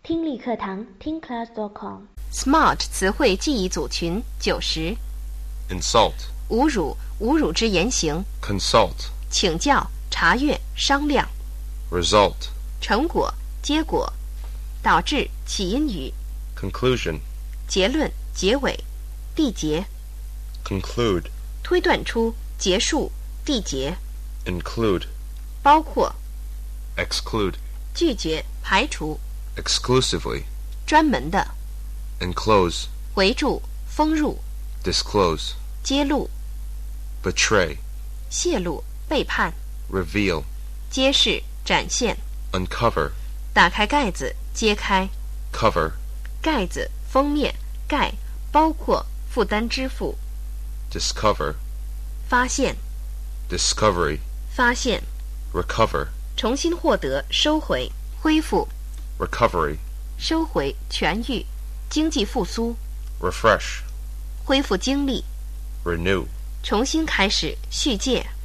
听力课堂听 class.com。Smart 词汇记忆组群90。 Insult 侮辱，侮辱之言行。 Consult 请教，查阅，商量。 Result 成果，结果。导致，起因语。 Conclusion 结论，结尾。缔结。 Conclude 推断出，结束，缔结。 Include 包括。 Exclude 拒绝，排除。 Exclusively 专门的。 Enclose 围住，封入。 Disclose 揭露。 Betray 泄露，背叛。 Reveal 揭示，展现。 Uncover 打开盖子，揭开。 Cover 盖子，封面，盖，包括，负担支付。 Discover 发现。 Discovery 发现。 Recover 重新获得，收回，恢复。 Recovery 收回，痊愈，经济复苏。 Refresh 恢复精力。 Renew 重新开始，续借。